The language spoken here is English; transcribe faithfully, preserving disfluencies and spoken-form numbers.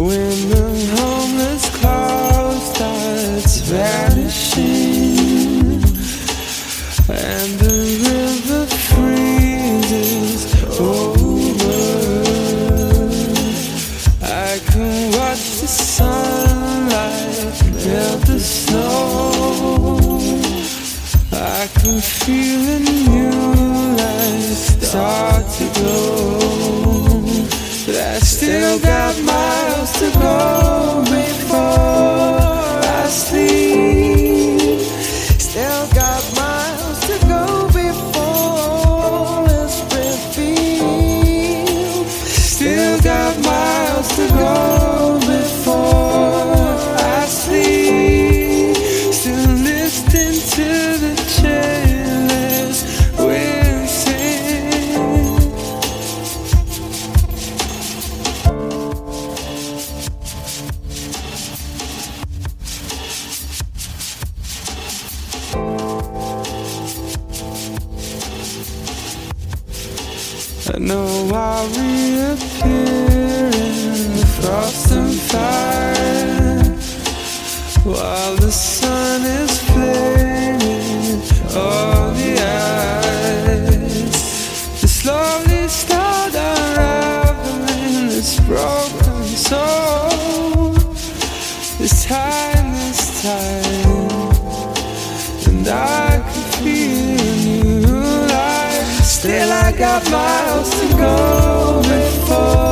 When the homeless cloud starts vanishing and the river freezes over, I can watch the sunlight melt the snow. I can feel a new life start to glow. But I still got miles to go before I sleep. Still got miles to go before the spring feels. Still got miles to go before I sleep. Still listening to the chainless wind sing. I know I'll reappear in the frost and fire while the sun is flaming on the ice. To slowly start unraveling this broken soul. This time, this time, and I can feel a new life. Still I got miles to go before